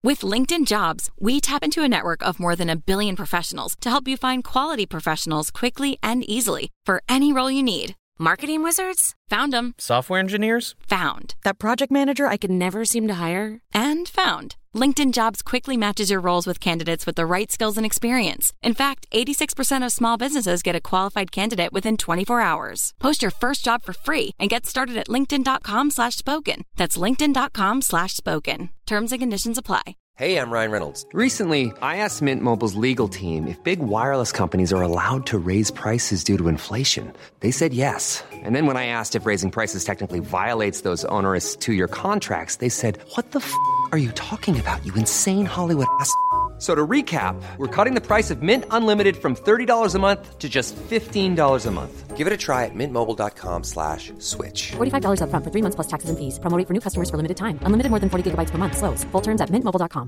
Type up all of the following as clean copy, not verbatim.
With LinkedIn Jobs, we tap into a network of more than 1 billion professionals to help you find quality professionals quickly and easily for any role you need. Marketing wizards? Found them. Software engineers? Found. That project manager I could never seem to hire? And found. LinkedIn Jobs quickly matches your roles with candidates with the right skills and experience. In fact, 86% of small businesses get a qualified candidate within 24 hours. Post your first job for free and get started at linkedin.com/spoken. That's linkedin.com/spoken. Terms and conditions apply. Hey, I'm Ryan Reynolds. Recently, I asked Mint Mobile's legal team if big wireless companies are allowed to raise prices due to inflation. They said yes. And then when I asked if raising prices technically violates those onerous 2-year contracts, they said, "What the f*** are you talking about, you insane Hollywood ass?" So to recap, we're cutting the price of Mint Unlimited from $30 a month to just $15 a month. Give it a try at mintmobile.com/switch. $45 up front for 3 months plus taxes and fees. Promo rate for new customers for limited time. Unlimited more than 40 gigabytes per month. Slows full terms at mintmobile.com.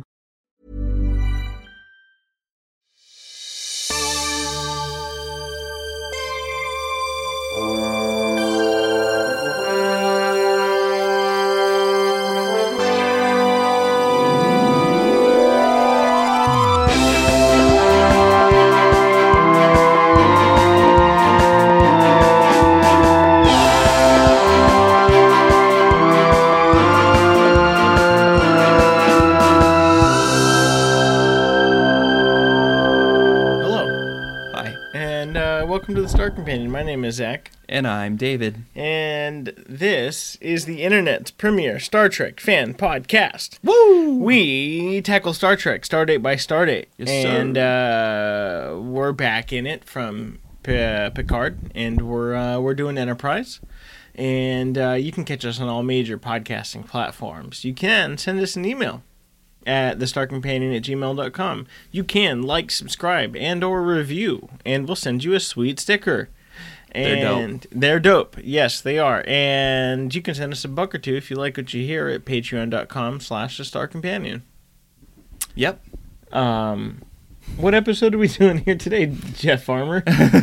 Welcome to the Star Companion. My name is Zach. And I'm David. And this is the internet's premier Star Trek fan podcast. Woo! We tackle Star Trek, Stardate by Stardate. Yes, and we're back in it from Picard, and we're doing Enterprise. And you can catch us on all major podcasting platforms. You can send us an email at thestarcompanion@gmail.com. You can like, subscribe, and or review, and we'll send you a sweet sticker. And they're dope. Yes, they are. And you can send us a buck or two if you like what you hear at patreon.com/thestarcompanion. Yep. What episode are we doing here today, Jeff Farmer?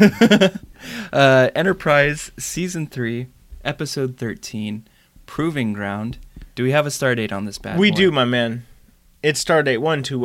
Enterprise Season 3, Episode 13, Proving Ground. Do we have a star date on this bad We boy? do, my man. It's Stardate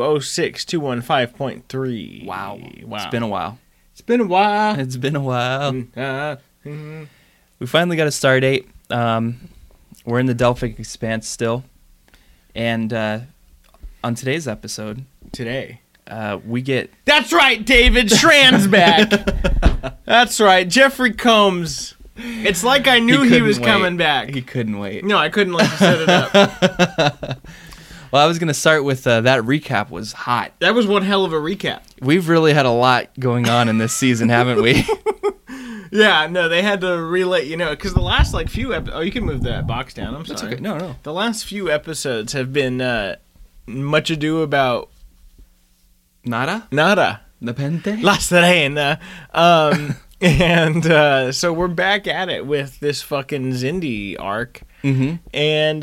1206215.3. Wow. It's been a while. It's been a while. It's been a while. We finally got a star date. We're in the Delphic Expanse still. And on today's episode... Today. We get... That's right, David! Shran's back! That's right, Jeffrey Combs. It's like I knew he was coming back. He couldn't wait. No, I couldn't let you set it up. Well, I was going to start with that recap was hot. That was one hell of a recap. We've really had a lot going on in this season, haven't we? Yeah, no, they had to relay, because the last few episodes... Oh, you can move that box down, I'm sorry. That's okay. No. The last few episodes have been much ado about... Nada? Nepente? La Serena. And so we're back at it with this fucking Xindi arc. Mm-hmm. And,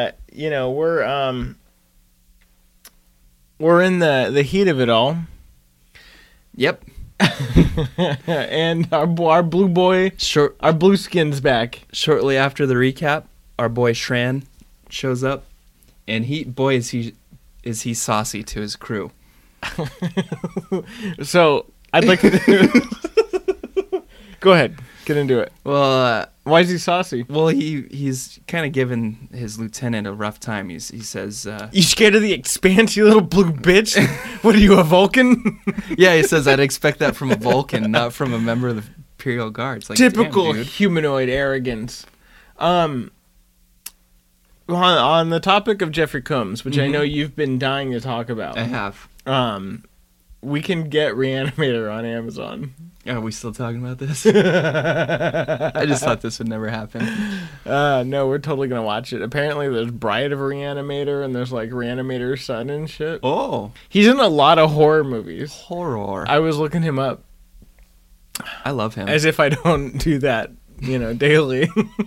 we're in the heat of it all. Yep. And our blue boy, our blue skin's back. Shortly after the recap, our boy Shran shows up, and is he saucy to his crew. So I'd like to go ahead, get into it. Well, why is he saucy? Well, he's kind of giving his lieutenant a rough time. He says, "You scared of the Expanse, you little blue bitch? What are you, a Vulcan?" Yeah, he says, "I'd expect that from a Vulcan, not from a member of the Imperial Guards." Like, typical humanoid arrogance. On the topic of Jeffrey Combs, which I know you've been dying to talk about. I have. We can get Reanimator on Amazon. Are we still talking about this? I just thought this would never happen. No, we're totally going to watch it. Apparently there's Bride of a Reanimator, and there's Reanimator's son and shit. Oh. He's in a lot of horror movies. Horror. I was looking him up. I love him. As if I don't do that, daily.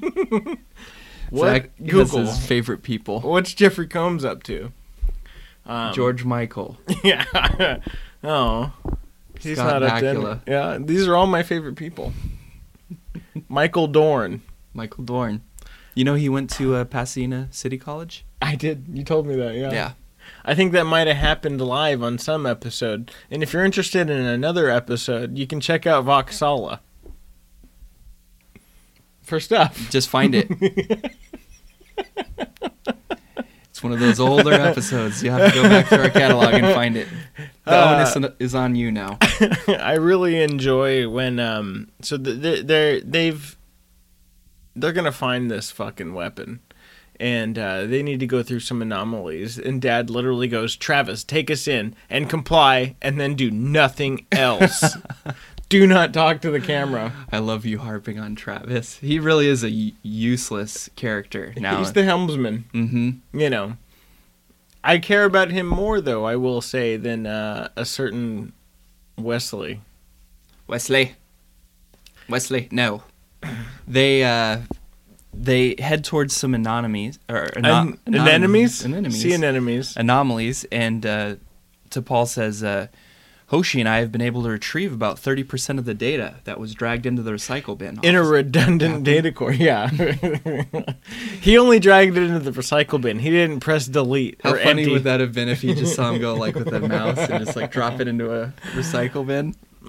Zach Google his favorite people. What's Jeffrey Combs up to? George Michael. Yeah. Oh. He's Scott not Bakula. up there. Yeah, these are all my favorite people. Michael Dorn. Michael Dorn. You know he went to Pasadena City College? I did. You told me that, yeah. Yeah. I think that might have happened live on some episode. And if you're interested in another episode, you can check out Voxala for stuff. Just find it. It's one of those older episodes. You have to go back to our catalog and find it. The onus is on you now. I really enjoy when they're gonna find this fucking weapon, and they need to go through some anomalies. And Dad literally goes, "Travis, take us in and comply, and then do nothing else. Do not talk to the camera." I love you harping on Travis. He really is a useless character now. He's the helmsman. Mm-hmm. You know, I care about him more, though, I will say, than a certain Wesley. Wesley, no. They head towards some anomalies or anemones. Anemones. See anemones. Anomalies, and T'Pol says, Hoshi and I have been able to retrieve about 30% of the data that was dragged into the recycle bin. In a redundant data core, yeah. He only dragged it into the recycle bin. He didn't press delete How or funny empty. would that have been if you just saw him go like with a mouse and just like drop it into a recycle bin?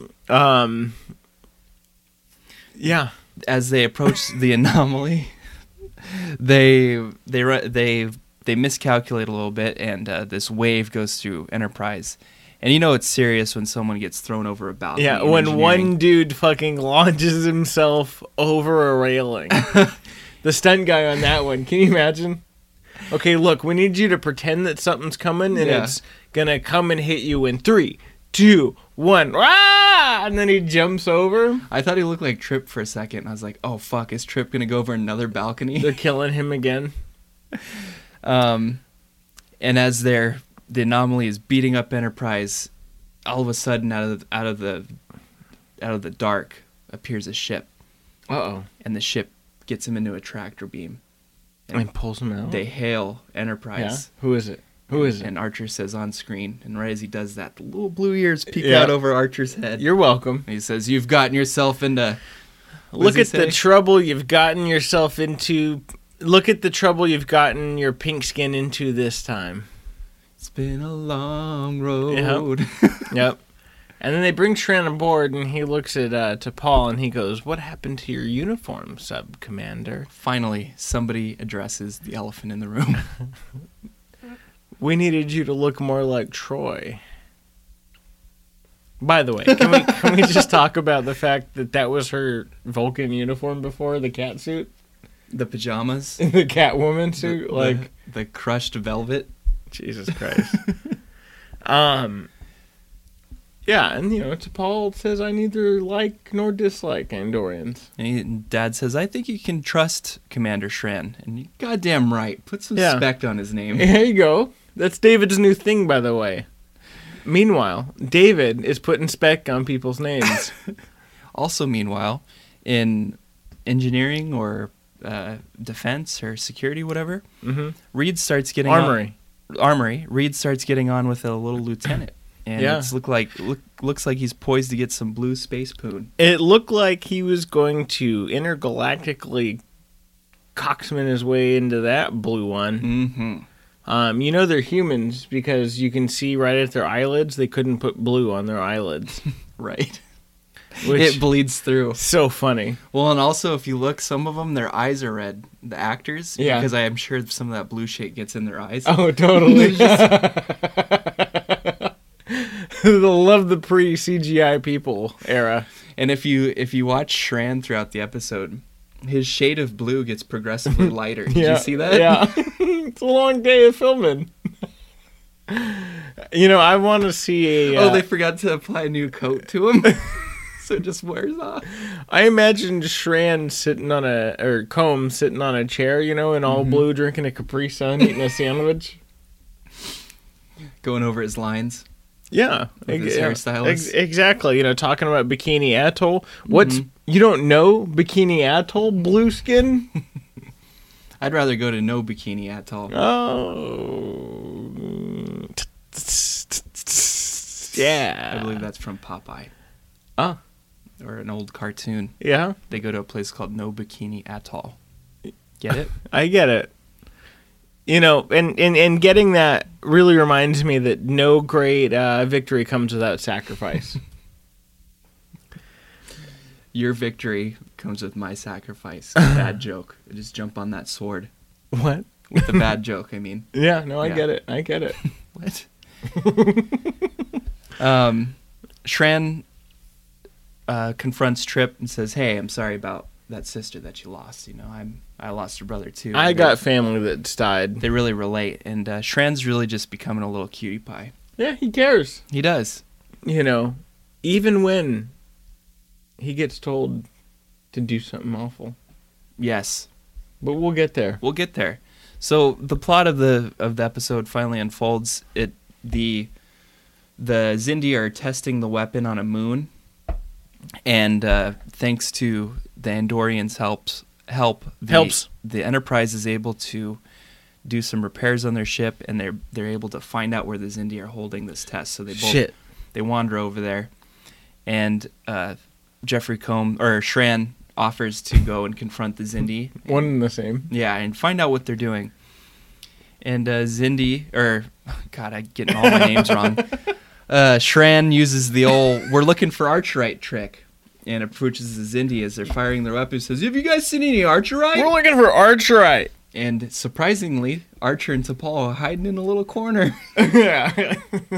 Yeah. As they approach the anomaly, they miscalculate a little bit, and this wave goes through Enterprise. And you know it's serious when someone gets thrown over a balcony. Yeah, in when engineering. one dude fucking launches himself over a railing. The stunt guy on that one, can you imagine? Okay, look, we need you to pretend that something's coming, and it's gonna come and hit you in 3, 2, 1. Ah! And then he jumps over. I thought he looked like Trip for a second. I was like, oh fuck, is Trip gonna go over another balcony? They're killing him again. And as the anomaly is beating up Enterprise, all of a sudden out of the dark appears a ship. Uh-oh. And the ship gets him into a tractor beam. And pulls him out. They hail Enterprise. Yeah? Who is it? Who is it? And Archer says on screen, and right as he does that, the little blue ears peek out over Archer's head. You're welcome. And he says, "You've gotten yourself into." Look at the trouble you've gotten yourself into. Look at the trouble you've gotten your pink skin into this time. It's been a long road. Yep. And then they bring Shran aboard, and he looks at T'Pol, and he goes, "What happened to your uniform, Sub-Commander?" Finally, somebody addresses the elephant in the room. We needed you to look more like Troy. By the way, can we just talk about the fact that was her Vulcan uniform before, the cat suit? The pajamas. The Catwoman suit? The crushed velvet. Jesus Christ. Yeah, and T'Pol says, "I neither like nor dislike Andorians." And Dad says, "I think you can trust Commander Shran." And you're goddamn right. Put some respect on his name. There you go. That's David's new thing, by the way. Meanwhile, David is putting spec on people's names. Also, meanwhile, in engineering or defense or security, whatever, Reed starts getting Armory. Reed starts getting on with a little lieutenant. And it's looks like he's poised to get some blue space poon. It looked like he was going to intergalactically coxman his way into that blue one. Mm-hmm. They're humans because you can see right at their eyelids. They couldn't put blue on their eyelids. Right. Which, it bleeds through. So funny. Well, and also if you look, some of them, their eyes are red. The actors. Yeah. Because I am sure some of that blue shit gets in their eyes. Oh, totally. They'll love the pre-CGI people era. And if you watch Shran throughout the episode, his shade of blue gets progressively lighter. Did you see that? Yeah. It's a long day of filming. I want to see a... they forgot to apply a new coat to him. So it just wears off. I imagine Shran Combe sitting on a chair, in all blue, drinking a Capri Sun, eating a sandwich. Going over his lines. Yeah. With his hairstylist. Exactly. Talking about Bikini Atoll. You don't know Bikini Atoll, blue skin? I'd rather go to no Bikini Atoll. Oh. Yeah. I believe that's from Popeye. Oh. Or an old cartoon. Yeah? They go to a place called No Bikini Atoll. Get it? I get it. You know, and getting that really reminds me that no great victory comes without sacrifice. Your victory comes with my sacrifice. Bad joke. I just jump on that sword. What? With the bad joke, I mean. Yeah, no, I get it. What? Shran confronts Trip and says, "Hey, I'm sorry about that sister that you lost. You know, I lost her brother too. I got family that's died. They really relate, and Shran's really just becoming a little cutie pie. Yeah, he cares. He does. You know, even when he gets told to do something awful. Yes, but we'll get there. We'll get there. So the plot of the episode finally unfolds. The Xindi are testing the weapon on a moon, and thanks to the Andorians' help, the Enterprise is able to do some repairs on their ship, and they're able to find out where the Xindi are holding this test. So they wander over there, and Jeffrey Combs or Shran offers to go and confront the Xindi. One and the same. Yeah, and find out what they're doing. And Xindi, God, I'm getting all my names wrong. Shran uses the old "we're looking for Archerite" trick and approaches the Xindi as they're firing their weapons. Says, "Have you guys seen any Archerite?" We're looking for Archerite. And surprisingly, Archer and T'Pol are hiding in a little corner. Yeah.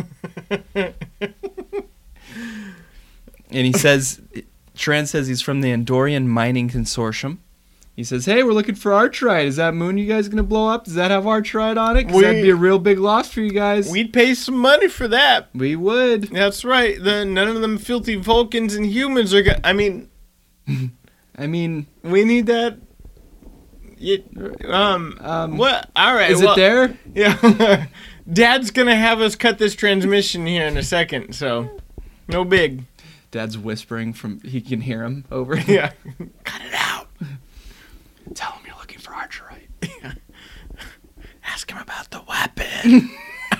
And he says, Shran says he's from the Andorian Mining Consortium. He says, "Hey, we're looking for Archerite. Is that moon you guys going to blow up? Does that have Archerite on it? Because that'd be a real big loss for you guys." We'd pay some money for that. We would. That's right. None of them filthy Vulcans and humans are I mean, we need that. What? All right. Is it there? Yeah. Dad's going to have us cut this transmission here in a second, so no big. Dad's whispering he can hear him over. Yeah. Cut it out. Tell him you're looking for Archerite. Yeah. Ask him about the weapon.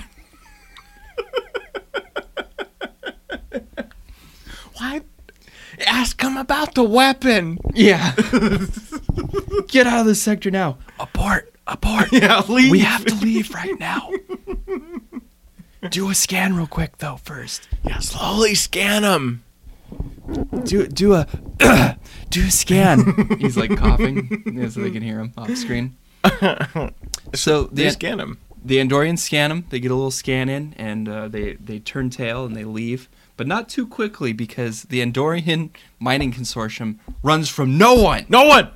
What? Ask him about the weapon. Yeah. Get out of this sector now. Abort. Yeah, leave. We have to leave right now. Do a scan real quick, though, first. Yeah, slowly scan him. Do a scan. He's like coughing, so they can hear him off screen. So they scan him. The Andorians scan him. They get a little scan in, and they turn tail and they leave, but not too quickly because the Andorian Mining Consortium runs from no one. No one.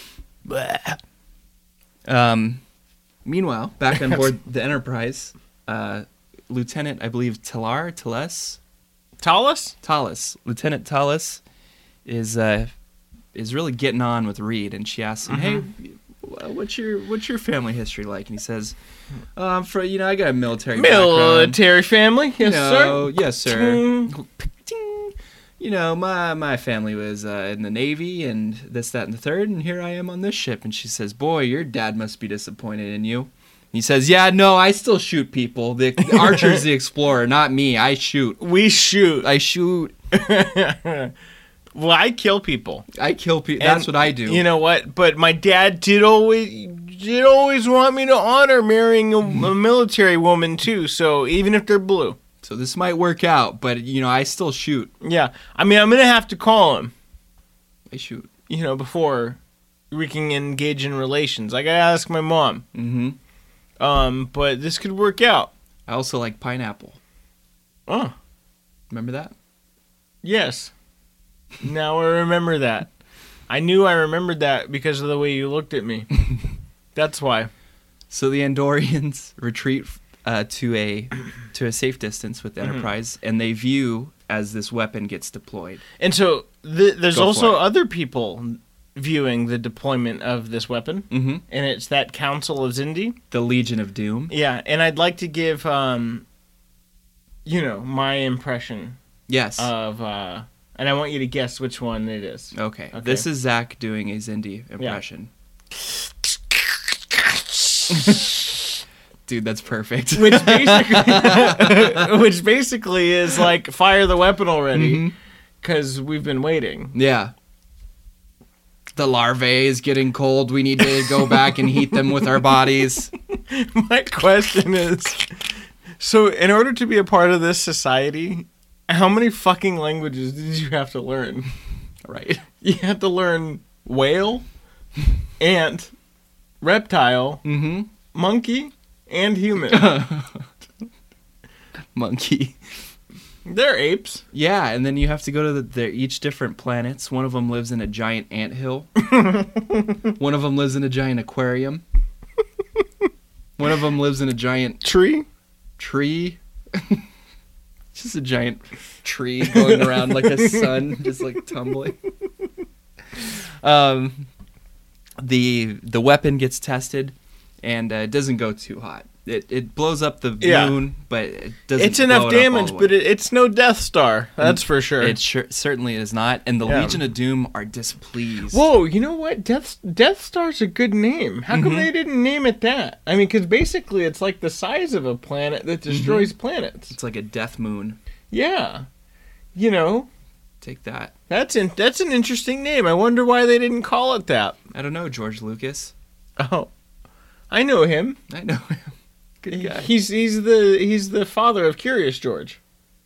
Meanwhile, back on board the Enterprise, Lieutenant, I believe, Tallis. Lieutenant Tallis is really getting on with Reed, and she asks him, "Hey, what's your family history like?" And he says, "I got a military background. Family, yes, sir. Yes, sir. You know, my family was in the Navy and this, that, and the third, and here I am on this ship." And she says, "Boy, your dad must be disappointed in you." He says, "Yeah, no, I still shoot people. The Archer's the explorer, not me. I shoot. We shoot. I shoot." Well, I kill people. That's what I do. You know what? But my dad did always want me to honor marrying a military woman too. So even if they're blue. So this might work out, but I still shoot. Yeah, I mean, I'm gonna have to call him. I shoot. Before we can engage in relations, I gotta ask my mom. Mm-hmm. But this could work out. I also like pineapple. Oh, remember that? Yes. Now I remember that. I knew I remembered that because of the way you looked at me. That's why. So the Andorians retreat to a safe distance with the Enterprise, and they view as this weapon gets deployed. And so there's also other people viewing the deployment of this weapon, and it's that Council of Xindi, the Legion of Doom. Yeah, and I'd like to give my impression. Yes. Of and I want you to guess which one it is. Okay. This is Zach doing a Xindi impression. Yeah. Dude, that's perfect. Which basically is like, fire the weapon already, because we've been waiting. Yeah. The larvae is getting cold. We need to go back and heat them with our bodies. My question is, so in order to be a part of this society, how many fucking languages did you have to learn? Right. You had to learn whale, ant, reptile, monkey, and human. Monkey. They're apes. Yeah, and then you have to go to they're each different planets. One of them lives in a giant anthill. One of them lives in a giant aquarium. One of them lives in a giant Tree. Just a giant tree going around like a sun, just like tumbling. The weapon gets tested, and it doesn't go too hot. It blows up the moon, but it doesn't. It's enough blow it damage, but it's no Death Star. That's for sure. It certainly is not. And the Legion of Doom are displeased. Whoa, you know what? Death Star's a good name. How come they didn't name it that? I mean, because basically it's like the size of a planet that destroys planets. It's like a death moon. Yeah, you know. Take that. That's an interesting name. I wonder why they didn't call it that. I don't know, George Lucas. Oh, I know him. I know him. Good guy. He's the father of Curious George.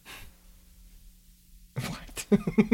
What?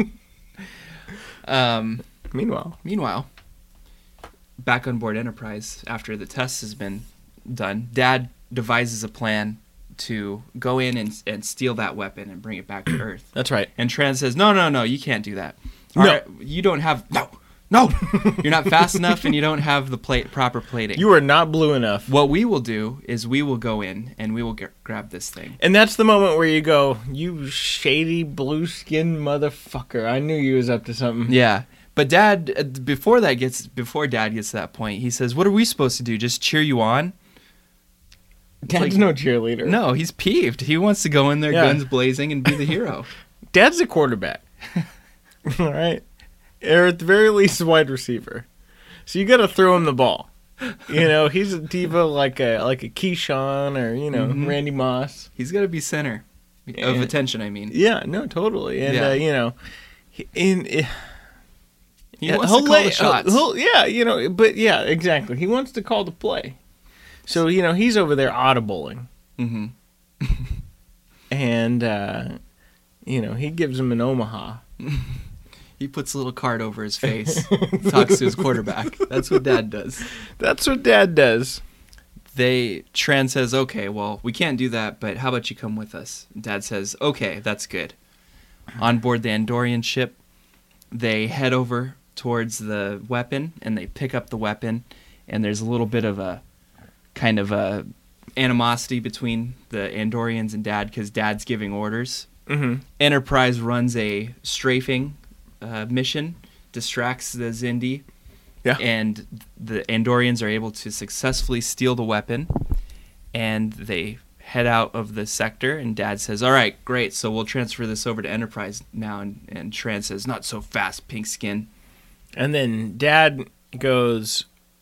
Meanwhile, back on board Enterprise after the test has been done, Dad devises a plan to go in and steal that weapon and bring it back to Earth. That's right. And Tran says, No, you can't do that. No. You don't have... No! You're not fast enough and you don't have the proper plating. You are not blue enough. What we will do is we will go in and we will grab this thing. And that's the moment where you go, you shady blue-skinned motherfucker. I knew you was up to something. Yeah. But Dad, before Dad gets to that point, he says, what are we supposed to do? Just cheer you on? Dad's no cheerleader. No, he's peeved. He wants to go in there, guns blazing, and be the hero. Dad's a quarterback. All right? Or at the very least, a wide receiver. So you got to throw him the ball. You know, he's a diva like a Keyshawn or, Randy Moss. He's got to be center of attention, I mean. Yeah, no, totally. And, he wants to call the shots. But yeah, exactly. He wants to call the play. So, he's over there audibling. Mm-hmm. And, he gives him an Omaha. He puts a little card over his face, talks to his quarterback. That's what Dad does. Tran says, okay, well, we can't do that, but how about you come with us? Dad says, okay, that's good. On board the Andorian ship, they head over towards the weapon, and they pick up the weapon, and there's a little bit of a kind of a animosity between the Andorians and Dad, because Dad's giving orders. Mm-hmm. Enterprise runs a strafing mission, distracts the Xindi, and the Andorians are able to successfully steal the weapon, and they head out of the sector, and Dad says, all right, great, so we'll transfer this over to Enterprise now, and Tran says, not so fast, pink skin. And then Dad goes,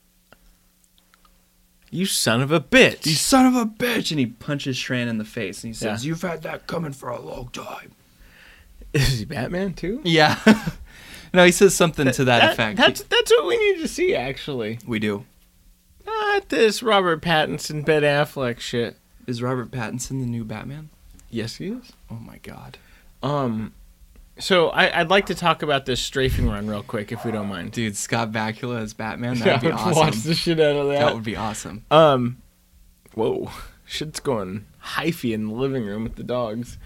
you son of a bitch. You son of a bitch! And he punches Tran in the face, and he says, you've had that coming for a long time. Is he Batman too? Yeah. No, he says something to that effect. That's what we need to see, actually. We do. Not this Robert Pattinson, Ben Affleck shit. Is Robert Pattinson the new Batman? Yes, he is. Oh my god. So I'd like to talk about this strafing run real quick, if we don't mind. Dude, Scott Bakula as Batman, that'd be awesome. Watch the shit out of that. That would be awesome. Whoa. Shit's going hyphy in the living room with the dogs.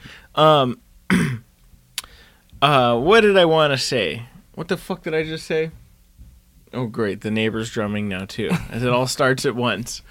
What did I want to say? What the fuck did I just say? Oh, great. The neighbor's drumming now, too, as it all starts at once.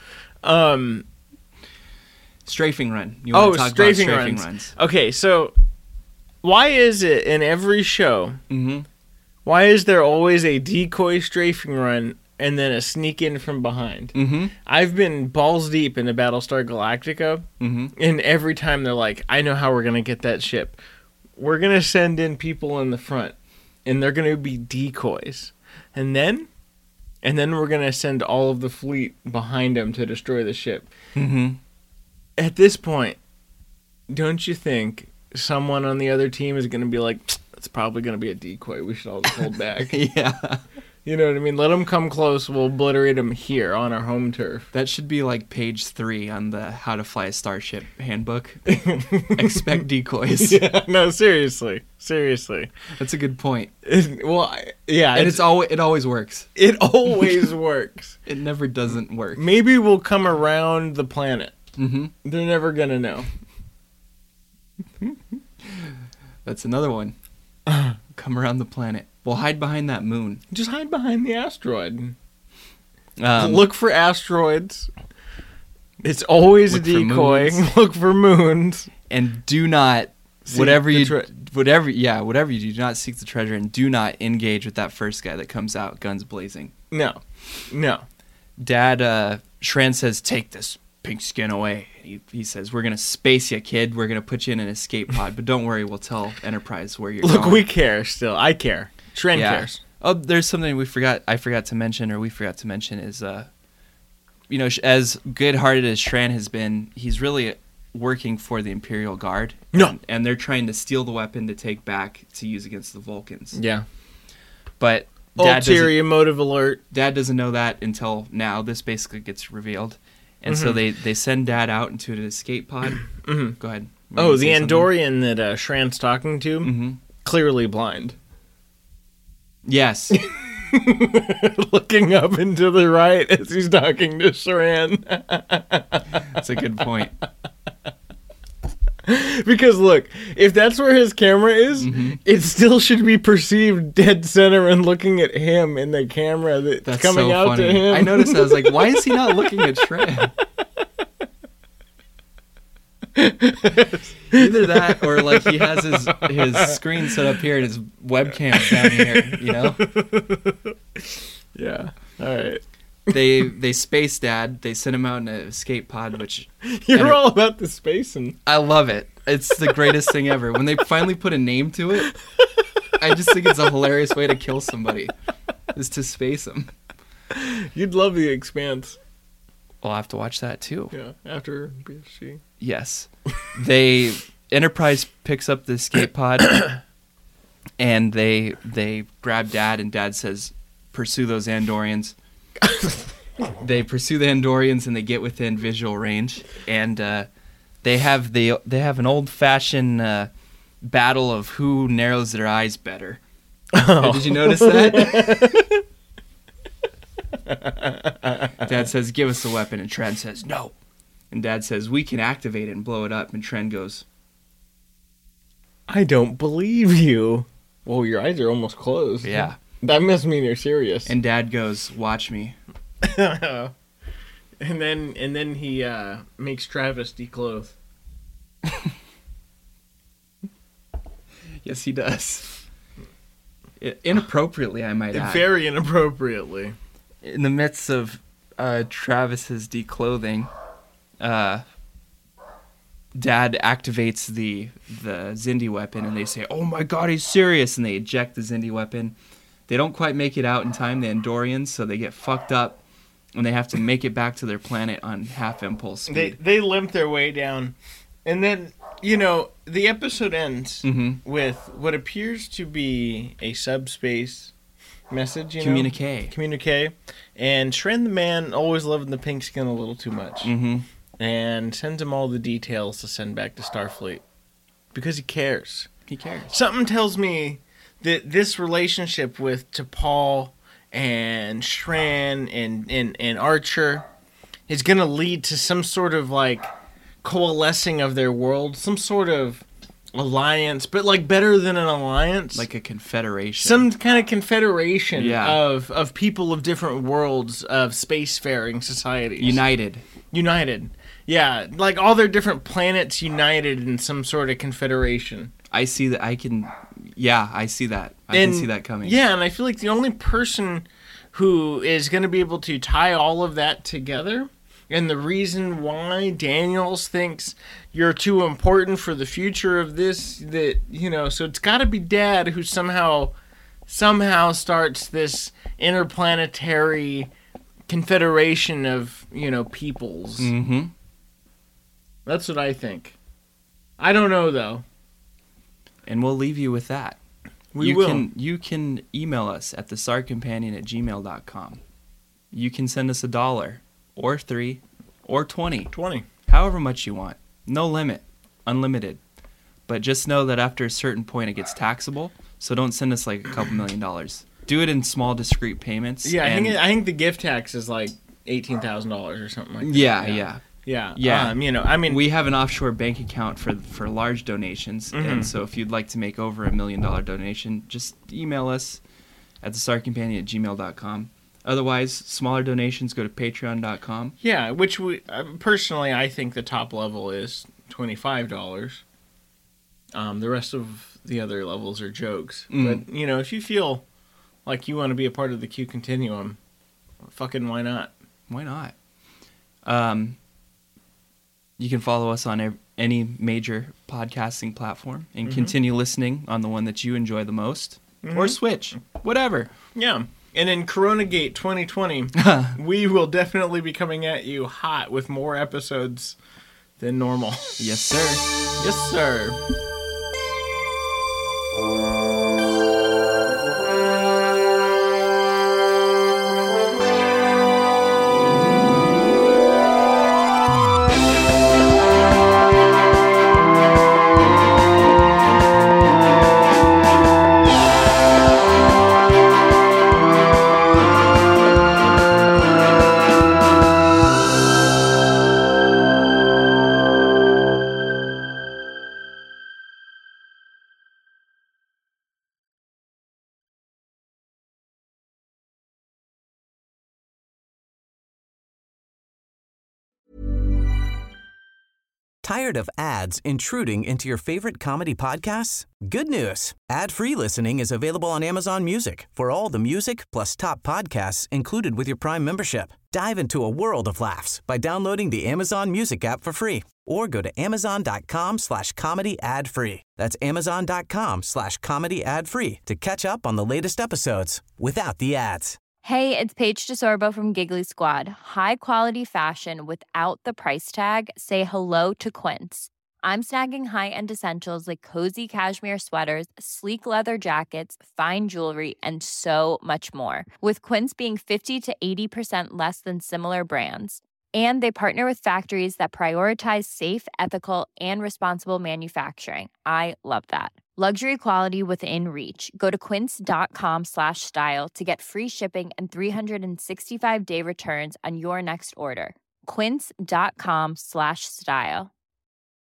Strafing run. You want to talk about strafing runs. Okay, so why is it in every show, why is there always a decoy strafing run and then a sneak in from behind? Mm-hmm. I've been balls deep into Battlestar Galactica, and every time they're like, I know how we're going to get that ship. We're going to send in people in the front, and they're going to be decoys. And then we're going to send all of the fleet behind them to destroy the ship. Mm-hmm. At this point, don't you think someone on the other team is going to be like, it's probably going to be a decoy. We should all just hold back. Yeah. You know what I mean? Let them come close. We'll obliterate them here on our home turf. That should be like page 3 on the How to Fly a Starship handbook. Expect decoys. Yeah, no, seriously. That's a good point. Yeah. And it always works. It always works. It never doesn't work. Maybe we'll come around the planet. Mm-hmm. They're never going to know. That's another one. Come around the planet. We'll hide behind that moon. Just hide behind the asteroid. Look for asteroids. It's always a decoy. Look for moons. And do not, whatever you do, do not seek the treasure, and do not engage with that first guy that comes out, guns blazing. No. Dad, Shran says, take this pink skin away. He says, we're going to space you, kid. We're going to put you in an escape pod, but don't worry, we'll tell Enterprise where you're going. Look, we care still. I care. Shran cares. Oh, there's something we forgot to mention is, as good-hearted as Shran has been, he's really working for the Imperial Guard. No. And they're trying to steal the weapon to take back to use against the Vulcans. Yeah. But ulterior motive alert. Dad doesn't know that until now. This basically gets revealed. And so they send Dad out into an escape pod. Mm-hmm. Go ahead. Oh, the Andorian that Shran's talking to? Clearly blind. Yes. Looking up and to the right as he's talking to Shran. That's a good point. Because look, if that's where his camera is, it still should be perceived dead center and looking at him in the camera that's coming out funny. to him. I noticed that. I was like, why is he not looking at Shran? Either that or like he has his screen set up here and his webcam's down here, Yeah. All right. They space Dad. They send him out in an escape pod, which you're all about the spacing. I love it. It's the greatest thing ever. When they finally put a name to it, I just think it's a hilarious way to kill somebody, is to space them. You'd love The Expanse. I'll have to watch that too. Yeah, after BSG. Yes. Enterprise picks up the escape pod and they grab Dad, and Dad says, pursue those Andorians. They pursue the Andorians and they get within visual range, and they have an old-fashioned battle of who narrows their eyes better. Oh. Did you notice that? Dad says, give us the weapon, and Tren says, no. And Dad says, we can activate it and blow it up, and Tren goes, I don't believe you. Well, your eyes are almost closed. Yeah. That must mean you're serious. And Dad goes, watch me. and then he makes Travis declothe. Yes, he does. Inappropriately, I might add. Very inappropriately. In the midst of Travis's declothing, Dad activates the Xindi weapon, and they say, oh my god, he's serious, and they eject the Xindi weapon. They don't quite make it out in time, the Andorians, so they get fucked up, and they have to make it back to their planet on half impulse speed. They limp their way down, and then, the episode ends with what appears to be a subspace message, Communique. And Shran the man, always loving the pink skin a little too much. And sends him all the details to send back to Starfleet. Because he cares. He cares. Something tells me that this relationship with T'Pol and Shran and Archer is going to lead to some sort of, coalescing of their world. Some sort of alliance, but, better than an alliance. Like a confederation. Some kind of confederation of people of different worlds, of spacefaring societies. United. Yeah, all their different planets united in some sort of confederation. I see that. I see that. I can see that coming. Yeah, and I feel like the only person who is going to be able to tie all of that together, and the reason why Daniels thinks you're too important for the future of this, so it's got to be Dad who somehow starts this interplanetary confederation of, peoples. Mm-hmm. That's what I think. I don't know, though. And we'll leave you with that. You can email us at thesarcompanion@gmail.com. You can send us $1 or $3 or $20. However much you want. No limit. Unlimited. But just know that after a certain point it gets taxable, so don't send us like a couple $1,000,000. Do it in small, discrete payments. Yeah, I think the gift tax is like $18,000 or something like that. Yeah. We have an offshore bank account for large donations, and so if you'd like to make over $1 million donation, just email us at thesarcompanion@gmail.com. Otherwise, smaller donations, go to patreon.com. Yeah, which personally, I think the top level is $25. The rest of the other levels are jokes. But, if you feel like you want to be a part of the Q Continuum, fucking why not? Why not? You can follow us on any major podcasting platform and continue listening on the one that you enjoy the most. Or switch. Whatever. Yeah. And in Coronagate 2020, we will definitely be coming at you hot with more episodes than normal. Yes, sir. Yes, sir. Tired of ads intruding into your favorite comedy podcasts? Good news. Ad-free listening is available on Amazon Music for all the music plus top podcasts included with your Prime membership. Dive into a world of laughs by downloading the Amazon Music app for free or go to amazon.com/comedy ad-free. That's amazon.com/comedy ad-free to catch up on the latest episodes without the ads. Hey, it's Paige DeSorbo from Giggly Squad. High quality fashion without the price tag. Say hello to Quince. I'm snagging high-end essentials like cozy cashmere sweaters, sleek leather jackets, fine jewelry, and so much more. With Quince being 50 to 80% less than similar brands. And they partner with factories that prioritize safe, ethical, and responsible manufacturing. I love that. Luxury quality within reach. Go to quince.com/style to get free shipping and 365-day returns on your next order. Quince.com/style.